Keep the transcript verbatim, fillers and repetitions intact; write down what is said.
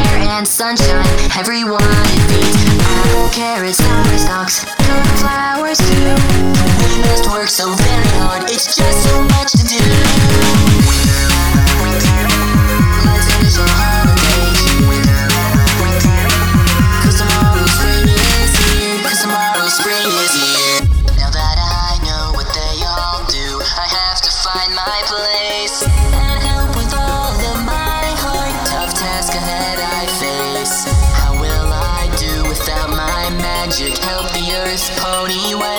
air and sunshine, everyone it feeds. Apple, carrots, celery stalks, and flowers too. We must work so very hard, it's just so much to do. Let's finish our holiday. Cause tomorrow spring is here. Cause tomorrow spring is here. Now that I know what they all do, I have to find my place and help with all of my heart. Tough task ahead I face. How will I do without my magic? Help the earth pony way.